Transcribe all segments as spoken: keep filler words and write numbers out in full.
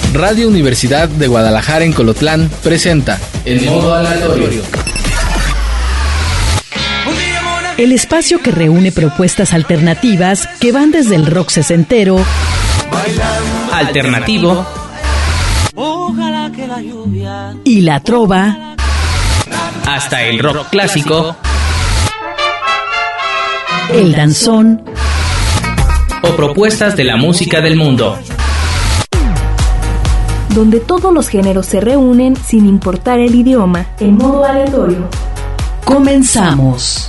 Radio Universidad de Guadalajara en Colotlán presenta El Modo Aleatorio. El espacio que reúne propuestas alternativas que van desde el rock sesentero, alternativo y la trova, hasta el rock clásico, el danzón o propuestas de la música del mundo, donde todos los géneros se reúnen sin importar el idioma, en modo aleatorio. Comenzamos.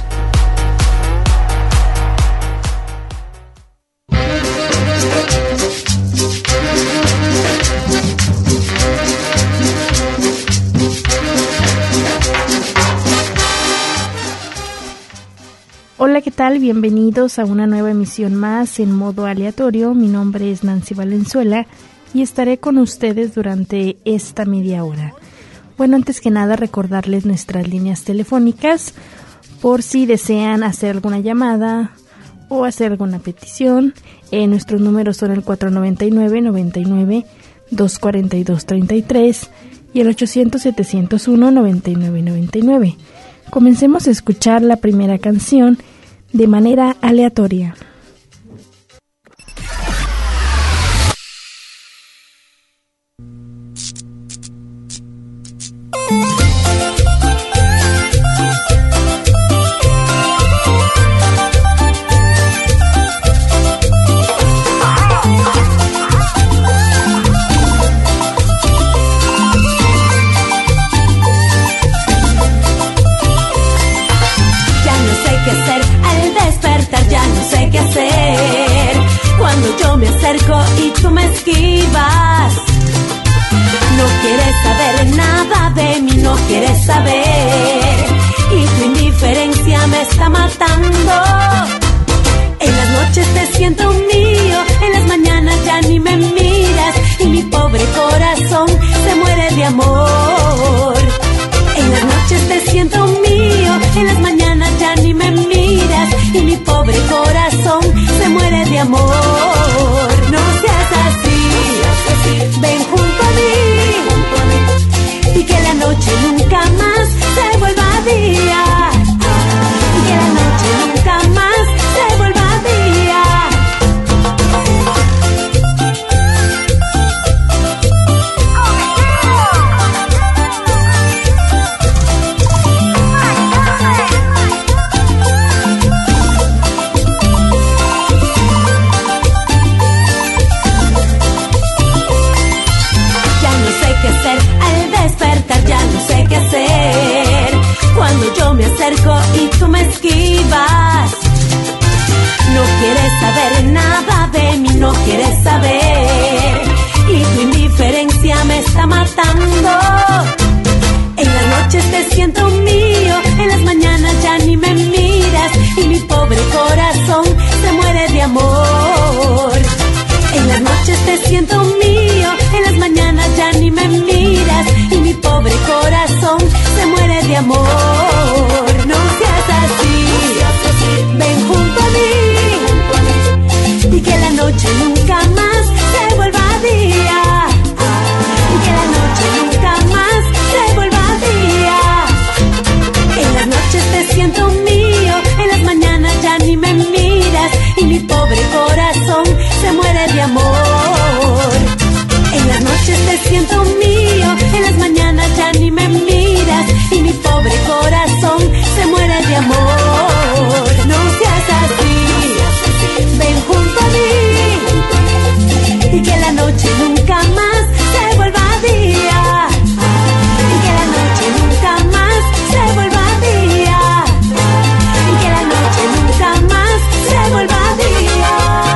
Hola, ¿qué tal? Bienvenidos a una nueva emisión más en modo aleatorio. Mi nombre es Nancy Valenzuela y estaré con ustedes durante esta media hora. Bueno, antes que nada recordarles nuestras líneas telefónicas por si desean hacer alguna llamada o hacer alguna petición. Eh, nuestros números son el cuatro noventa y nueve, noventa y nueve, doscientos cuarenta y dos, treinta y tres y el ochocientos, setecientos uno, noventa y nueve, noventa y nueve. Comencemos a escuchar la primera canción de manera aleatoria. Y tú me esquivas. No quieres saber nada de mí, no quieres saber. Y tu indiferencia me está matando. En las noches te siento mío, en las mañanas ya ni me miras. Y mi pobre corazón se muere de amor. En las noches te siento mío, en las mañanas ya ni me miras. Y mi pobre corazón se muere de amor. No seas así, ven junto a mí, y que la noche nunca más se vuelva día, y que la noche nunca más se vuelva día. Cuando yo me acerco y tú me esquivas, no quieres saber nada de mí, no quieres saber. Y tu indiferencia me está matando. En las noches te siento mío, en las mañanas ya ni me miras. Y mi pobre corazón se muere de amor. En las noches te siento mío, en las mañanas ya ni me miras. Y mi pobre corazón se muere de amor. No seas así, ven junto a mí, y que la noche nunca más se vuelva día, y que la noche nunca más se vuelva día. En las noches te siento mío, en las mañanas ya ni me miras. Y mi pobre corazón se muere de amor. En las noches te siento mío, en las mañanas ya ni me miras. Y mi pobre corazón se muere de amor. No seas así, ven junto a mí, y que la noche nunca más se vuelva día, y que la noche nunca más se vuelva día, y que la noche nunca más se vuelva día.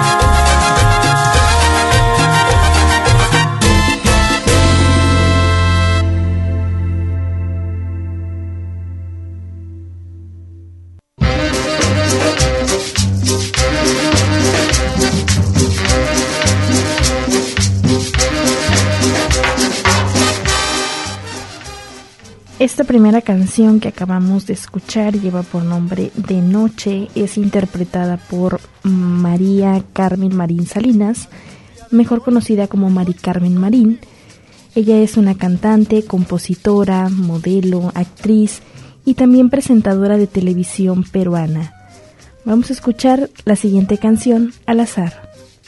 Esta primera canción que acabamos de escuchar lleva por nombre De Noche, es interpretada por María Carmen Marín Salinas, mejor conocida como Mari Carmen Marín. Ella es una cantante, compositora, modelo, actriz y también presentadora de televisión peruana. Vamos a escuchar la siguiente canción, Al azar.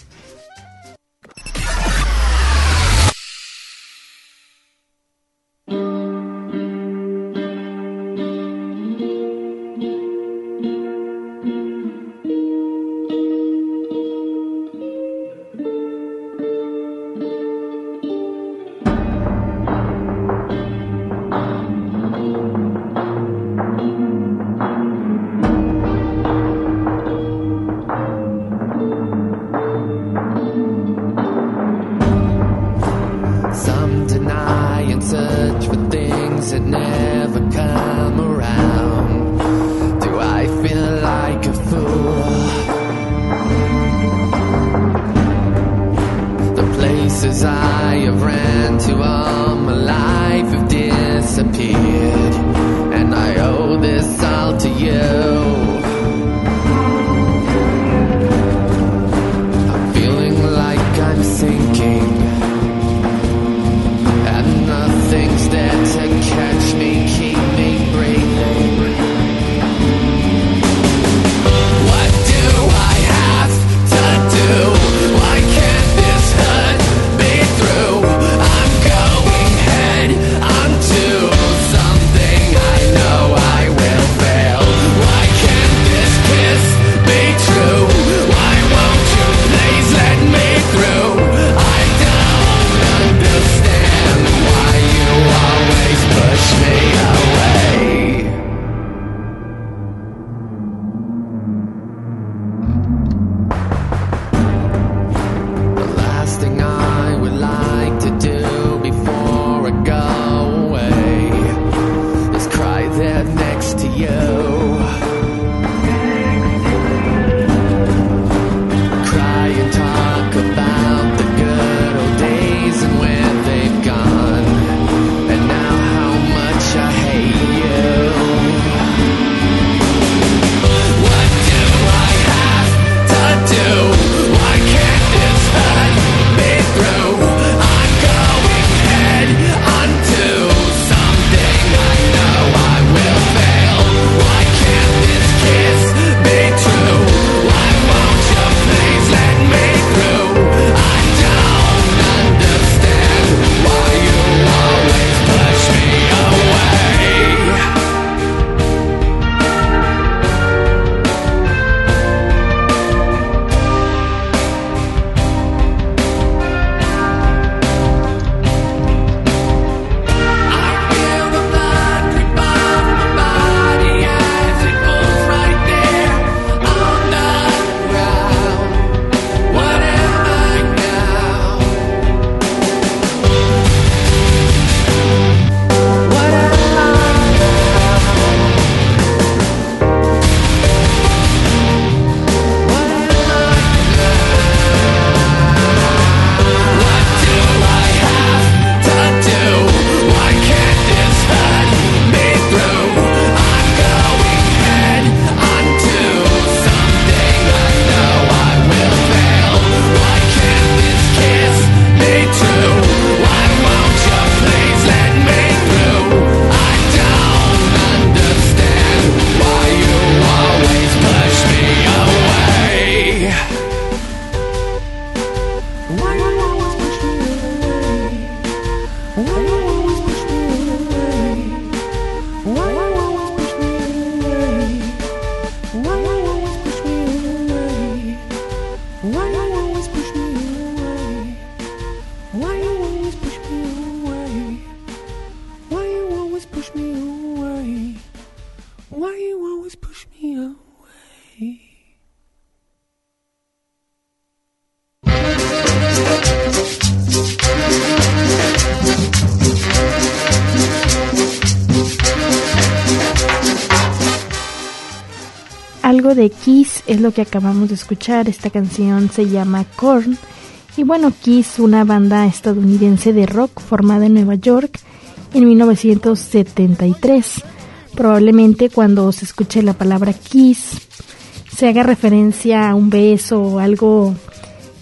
Algo de Kiss es lo que acabamos de escuchar. Esta canción se llama Korn. Y bueno, Kiss, una banda estadounidense de rock formada en Nueva York en mil novecientos setenta y tres. Probablemente cuando se escuche la palabra Kiss se haga referencia a un beso o algo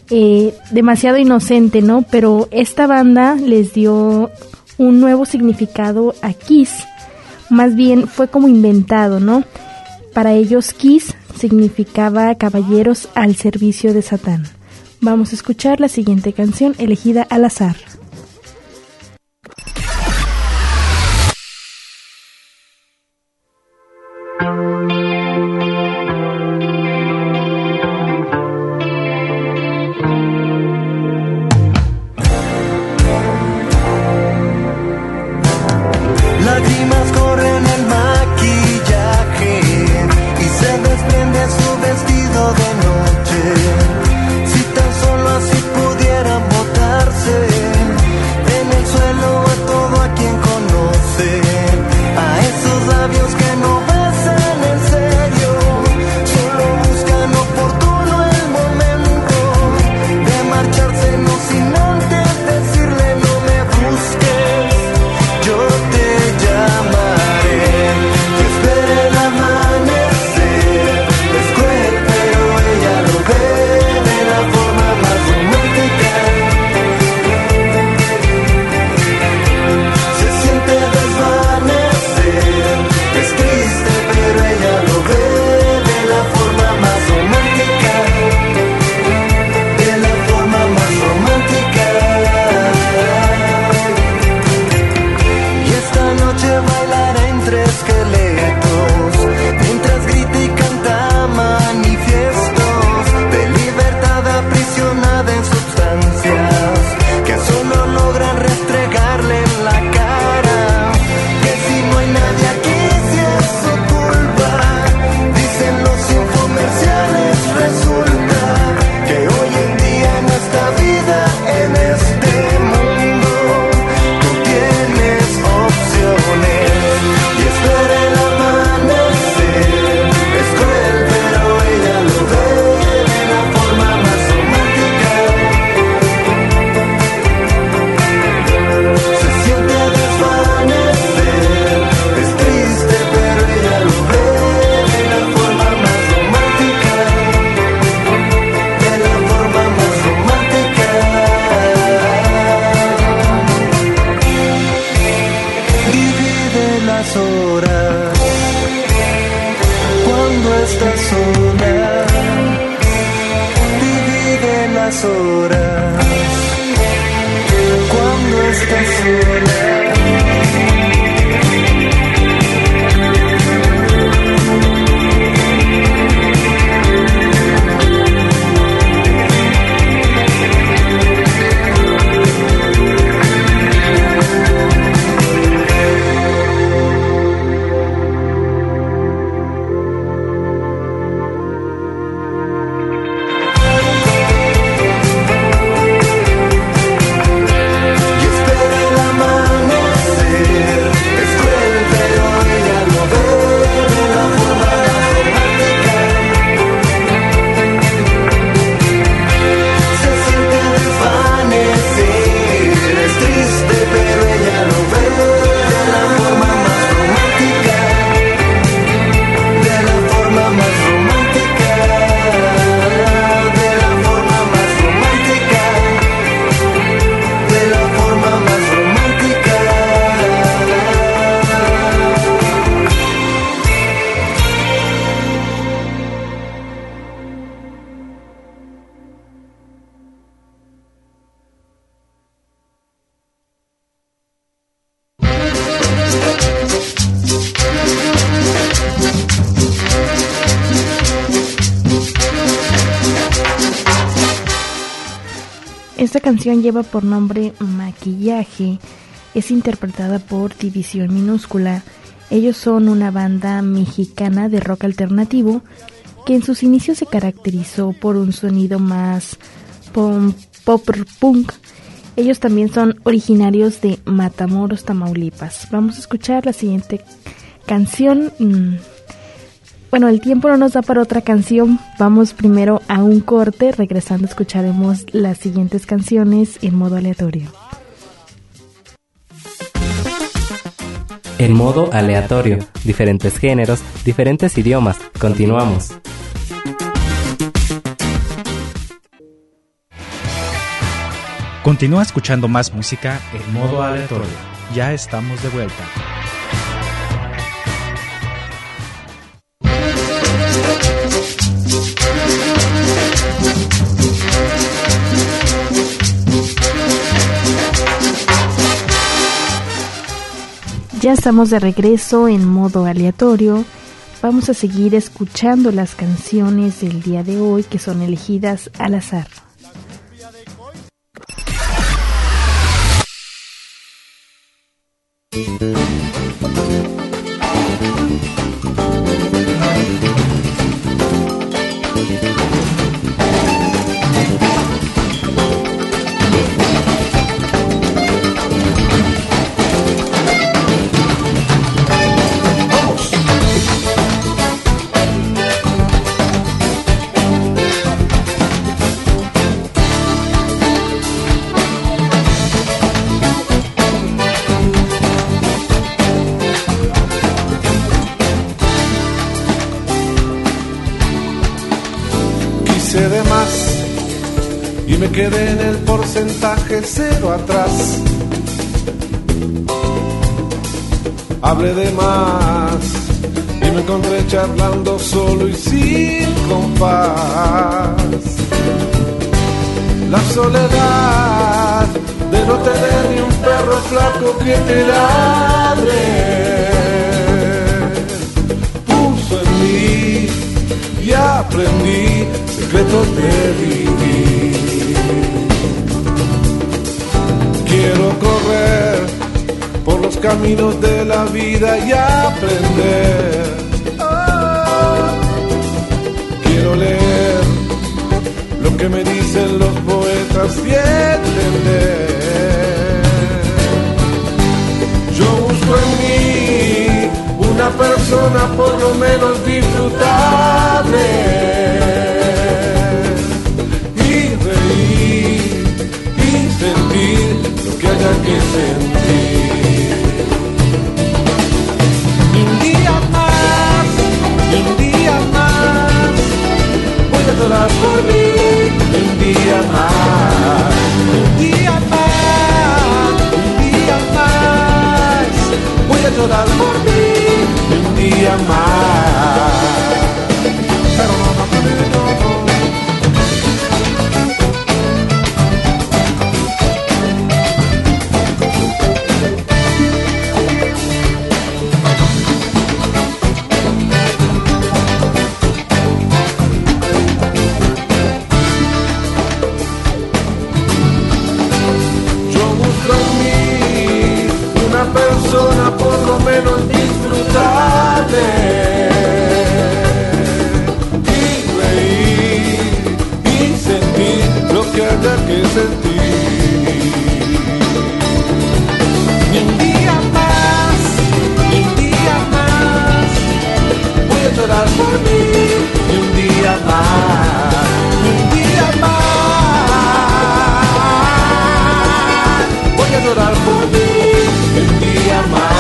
eh, demasiado inocente, ¿no? Pero esta banda les dio un nuevo significado a Kiss. Más bien fue como inventado, ¿no? Para ellos Kiss significaba caballeros al servicio de Satán. Vamos a escuchar la siguiente canción elegida al azar. Lágrimas corren el maquillaje y se desprende su vestido de noche. Si tan solo así pudieran botarse en el suelo a todo a quien conoce, a esos labios que no besan en serio, solo buscan oportuno el momento de marcharse, no sin antes decirle no me busques, yo te llamaré, que espere el amanecer. Es cruel pero ella lo ve de la forma más romántica. Se siente desvanecer, es triste pero ella lo ve de la forma más romántica, de la forma más romántica. Y esta noche bailará entre esqueletos, mientras grita y canta manifiestos de libertad aprisionada en sustancias que solo logran restregarle en la cara que si no hay nadie aquí si es su culpa. Dicen los infomerciales, resulta que hoy en día en esta vida, en este mundo, tú tienes opciones y espera el amanecer. Es cruel pero ella lo ve de la forma más romántica. Se siente desvanecer, es triste pero ella lo ve de la forma más romántica, de la forma más romántica. Divide las horas cuando estás sola, divide las horas cuando estás sola. Y espera el amanecer, es cruel pero ella lo ve de la forma más romántica. Se siente desvanecer, es triste pero ella lo ve de la forma más romántica, de la forma más romántica, de la forma más romántica, de la forma más romántica. Esta canción lleva por nombre Maquillaje. Es interpretada por División Minúscula. Ellos son una banda mexicana de rock alternativo que en sus inicios se caracterizó por un sonido más pop, pop punk. Ellos también son originarios de Matamoros, Tamaulipas. Vamos a escuchar la siguiente canción. Bueno, el tiempo no nos da para otra canción. Vamos primero a un corte. Regresando escucharemos las siguientes canciones en modo aleatorio. En modo aleatorio, diferentes géneros, diferentes idiomas. Continuamos. Continúa escuchando más música en modo aleatorio. Ya estamos de vuelta. Ya estamos de regreso en modo aleatorio. Vamos a seguir escuchando las canciones del día de hoy que son elegidas al azar. De más y me quedé en el porcentaje cero atrás. Hablé de más y me encontré charlando solo y sin compás. La soledad de no tener ni un perro flaco que te ladre puso en mí y aprendí secretos de vivir. Quiero correr por los caminos de la vida y aprender. Quiero leer lo que me dicen los poetas y entender. Yo busco en mí una persona por lo menos disfrutable. Sentir lo que haya que sentir. Y un día más, y un día más, voy a llorar por mí. Y un día más, y un día más, y un día más, voy a llorar por mí. Y un día más. Pero no, no, no, no, no. Por lo menos disfrutable y reír y sentir lo que haya que sentir. Y un día más, y un día más, voy a llorar por mí. Y un día más, y un día más, voy a llorar por mí. Y un día más.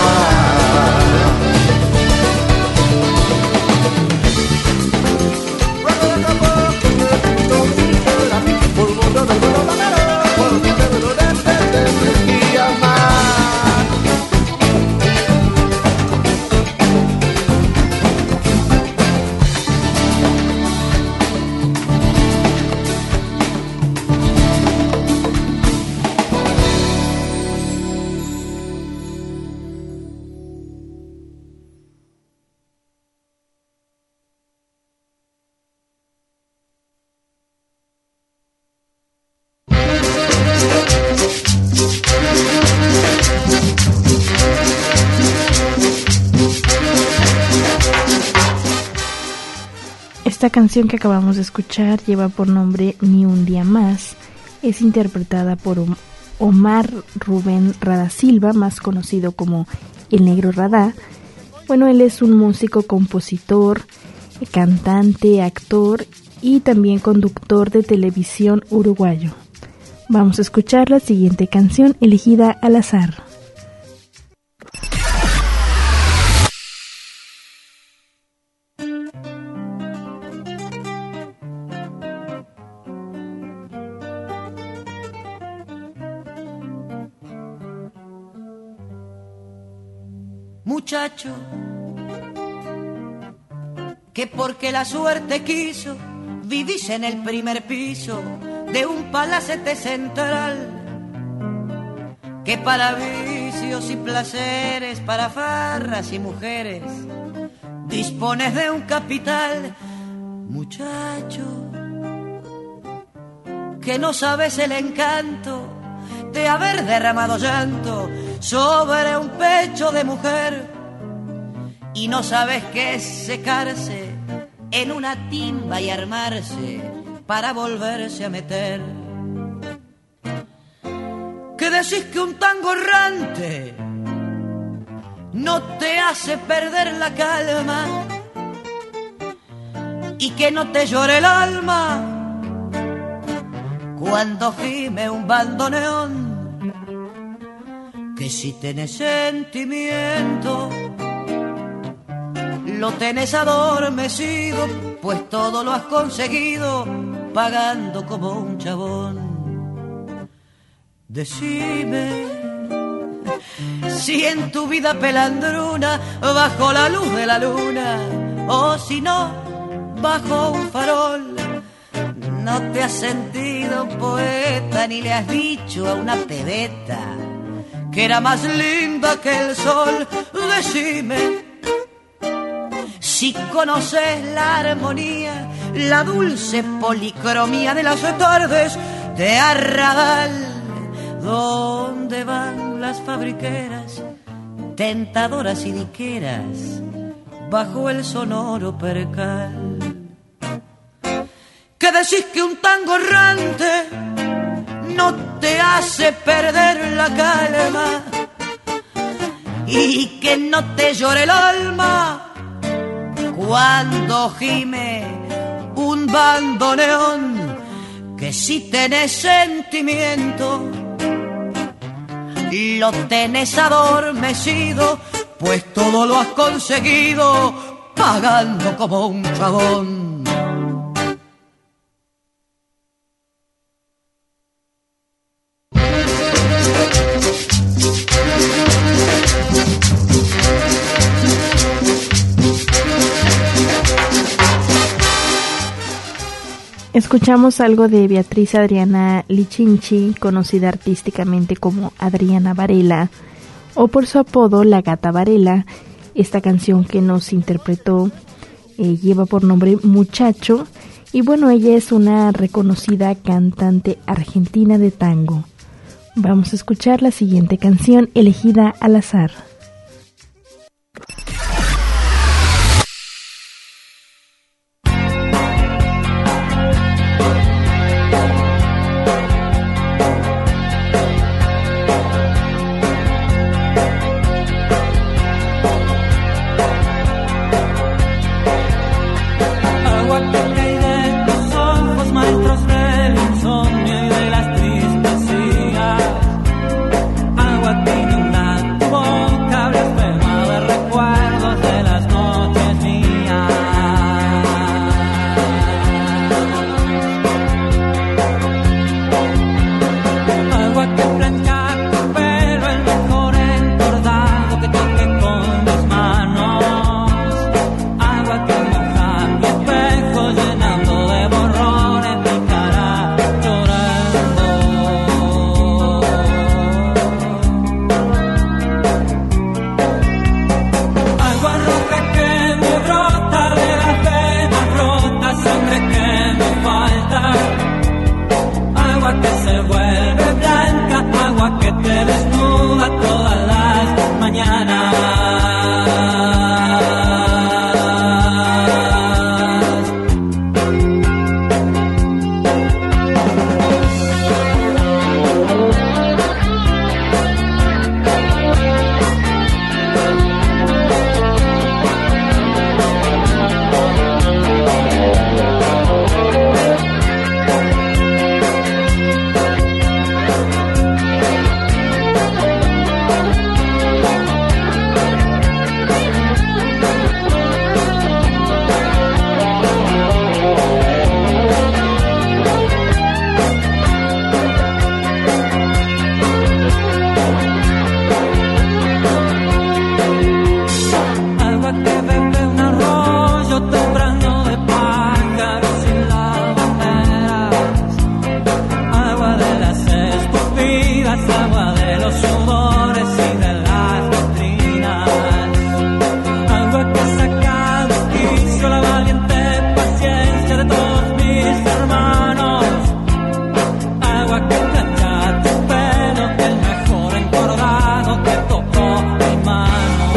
Esta canción que acabamos de escuchar lleva por nombre Ni un día más. Es interpretada por Omar Rubén Rada Silva, más conocido como El Negro Radá. Bueno, él es un músico, compositor, cantante, actor y también conductor de televisión uruguayo. Vamos a escuchar la siguiente canción elegida al azar. muchacho, que porque la suerte quiso vivís en el primer piso de un palacete central, que para vicios y placeres, para farras y mujeres, dispones de un capital, muchacho, que no sabes el encanto de haber derramado llanto sobre un pecho de mujer y no sabes qué es secarse en una timba y armarse para volverse a meter. Que decís que un tango errante no te hace perder la calma y que no te llore el alma cuando gime un bandoneón, que si tenés sentimiento lo tenés adormecido, pues todo lo has conseguido pagando como un chabón. Decime si en tu vida pelandruna, bajo la luz de la luna, o si no, bajo un farol, no te has sentido poeta ni le has dicho a una pebeta que era más linda que el sol. Decime si conoces la armonía, la dulce policromía de las tardes de Arrabal, donde van las fabriqueras, tentadoras y diqueras, bajo el sonoro percal. Que decís que un tango errante no te hace perder la calma y que no te llore el alma cuando gime un bandoneón, que si tenés sentimiento lo tenés adormecido, pues todo lo has conseguido pagando como un chabón. Escuchamos algo de Beatriz Adriana Lichinchi, conocida artísticamente como Adriana Varela, o por su apodo La Gata Varela. Esta canción que nos interpretó eh, lleva por nombre Muchacho, y bueno, ella es una reconocida cantante argentina de tango. Vamos a escuchar la siguiente canción elegida al azar. lágrimas, agua de los sudores y de las doctrinas, agua que saca de quicio la valiente paciencia de todos mis hermanos, agua que plancha tu pelo, el mejor encordado que tocó mi mano.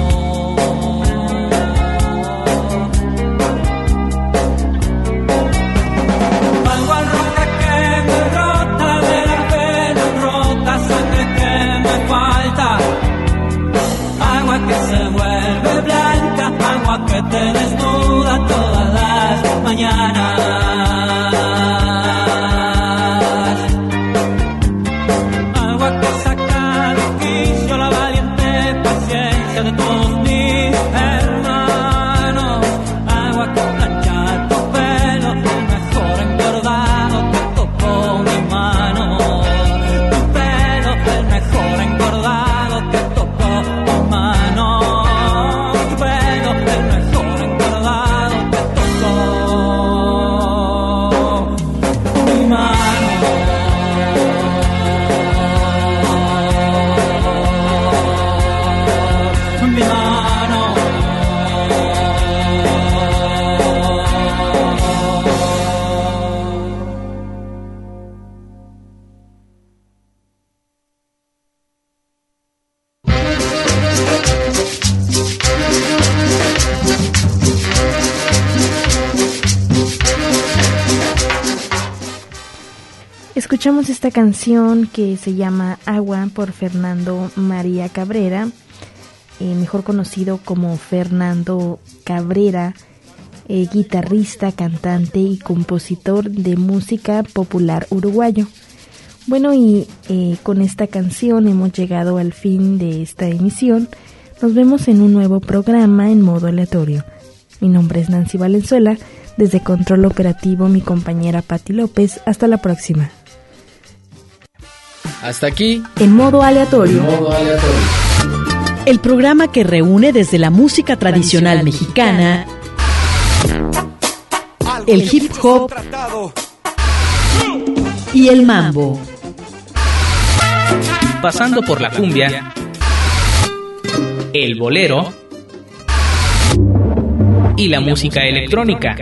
Agua roja que me brota de la pena rota, sangre que me falta, agua que se vuelve blanca, agua que te desnuda todas las mañanas, agua que saca de quicio la valiente paciencia de todos mis hermanos, agua que plancha tu pelo, el mejor engordado que tocó mi mano, tu pelo, el mejor engordado que tocó mi mano, tu pelo, el mejor engordado que tocó mi mano. Mi mano. Escuchamos esta canción que se llama Agua por Fernando María Cabrera, eh, mejor conocido como Fernando Cabrera, eh, guitarrista, cantante y compositor de música popular uruguayo. Bueno, y eh, con esta canción hemos llegado al fin de esta emisión. Nos vemos en un nuevo programa en modo aleatorio. Mi nombre es Nancy Valenzuela, desde Control Operativo mi compañera Patti López. Hasta la próxima. Hasta aquí, En modo aleatorio. en modo aleatorio. El programa que reúne desde la música tradicional mexicana, el hip hop y el mambo. Pasando por la cumbia, el bolero y la música electrónica.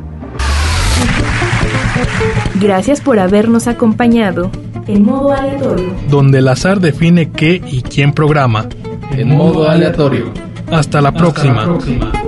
Gracias por habernos acompañado. En modo aleatorio. Donde el azar define qué y quién programa. En modo aleatorio. Hasta la próxima. Hasta la próxima.